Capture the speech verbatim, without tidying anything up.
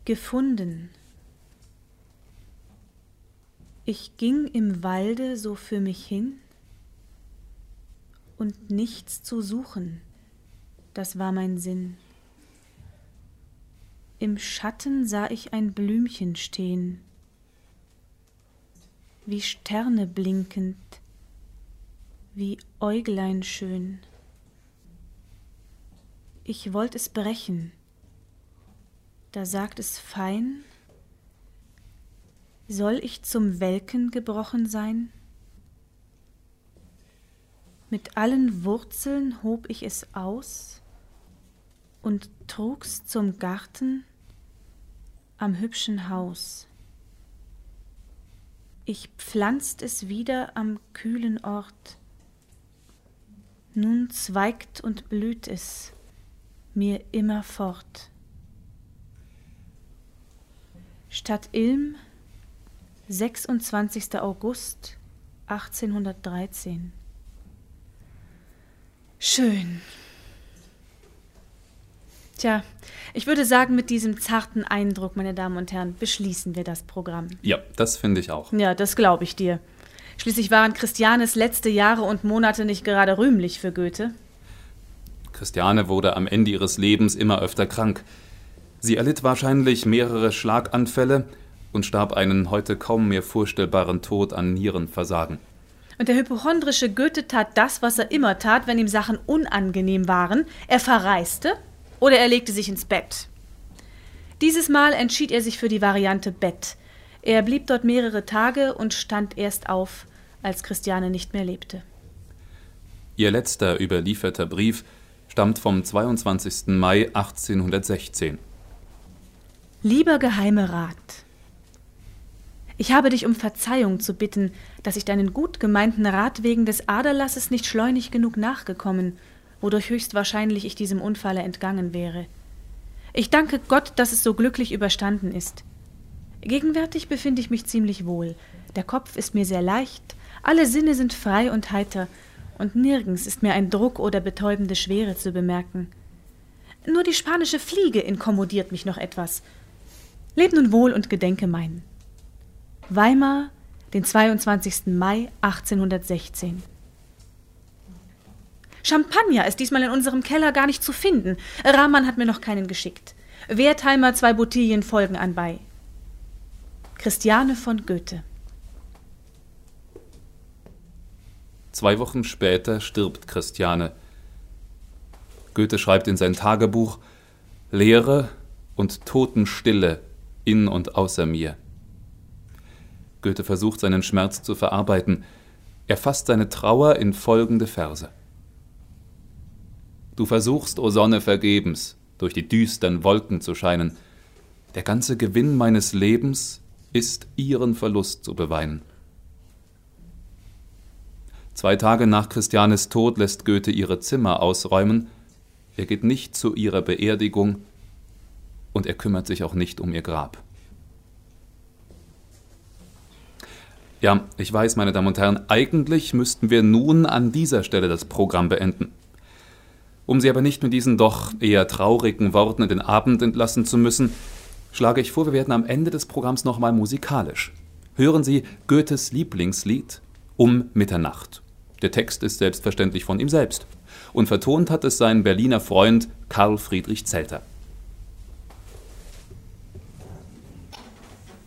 Gefunden. Ich ging im Walde so für mich hin und nichts zu suchen, das war mein Sinn. Im Schatten sah ich ein Blümchen stehen, wie Sterne blinkend, wie Äuglein schön. Ich wollt es brechen, da sagt es fein: Soll ich zum Welken gebrochen sein? Mit allen Wurzeln hob ich es aus und trug's zum Garten am hübschen Haus. Ich pflanzt es wieder am kühlen Ort. Nun zweigt und blüht es mir immerfort. Stadt Ilm, sechsundzwanzigster August achtzehnhundertdreizehn. Schön. Tja, ich würde sagen, mit diesem zarten Eindruck, meine Damen und Herren, beschließen wir das Programm. Ja, das finde ich auch. Ja, das glaube ich dir. Schließlich waren Christianes letzte Jahre und Monate nicht gerade rühmlich für Goethe. Christiane wurde am Ende ihres Lebens immer öfter krank. Sie erlitt wahrscheinlich mehrere Schlaganfälle und starb einen heute kaum mehr vorstellbaren Tod an Nierenversagen. Und der hypochondrische Goethe tat das, was er immer tat, wenn ihm Sachen unangenehm waren. Er verreiste oder er legte sich ins Bett. Dieses Mal entschied er sich für die Variante Bett. Er blieb dort mehrere Tage und stand erst auf, als Christiane nicht mehr lebte. Ihr letzter überlieferter Brief stammt vom zweiundzwanzigsten Mai achtzehnhundertsechzehn. Lieber Geheimer Rat, ich habe dich um Verzeihung zu bitten, dass ich deinen gut gemeinten Rat wegen des Aderlasses nicht schleunig genug nachgekommen, wodurch höchstwahrscheinlich ich diesem Unfalle entgangen wäre. Ich danke Gott, dass es so glücklich überstanden ist. Gegenwärtig befinde ich mich ziemlich wohl. Der Kopf ist mir sehr leicht, alle Sinne sind frei und heiter, und nirgends ist mir ein Druck oder betäubende Schwere zu bemerken. Nur die spanische Fliege inkommodiert mich noch etwas. Leb nun wohl und gedenke mein. Weimar, den zweiundzwanzigsten Mai achtzehnhundertsechzehn. Champagner ist diesmal in unserem Keller gar nicht zu finden. Rahmann hat mir noch keinen geschickt. Wertheimer zwei Boutillen folgen anbei. Christiane von Goethe. Zwei Wochen später stirbt Christiane. Goethe schreibt in sein Tagebuch: Leere und Totenstille in und außer mir. Goethe versucht, seinen Schmerz zu verarbeiten. Er fasst seine Trauer in folgende Verse: Du versuchst, o Sonne, vergebens, durch die düstern Wolken zu scheinen. Der ganze Gewinn meines Lebens ist, ihren Verlust zu beweinen. Zwei Tage nach Christianes Tod lässt Goethe ihre Zimmer ausräumen. Er geht nicht zu ihrer Beerdigung und er kümmert sich auch nicht um ihr Grab. Ja, ich weiß, meine Damen und Herren, eigentlich müssten wir nun an dieser Stelle das Programm beenden. Um Sie aber nicht mit diesen doch eher traurigen Worten in den Abend entlassen zu müssen, schlage ich vor, wir werden am Ende des Programms nochmal musikalisch. Hören Sie Goethes Lieblingslied Um Mitternacht. Der Text ist selbstverständlich von ihm selbst. Und vertont hat es sein Berliner Freund Karl Friedrich Zelter.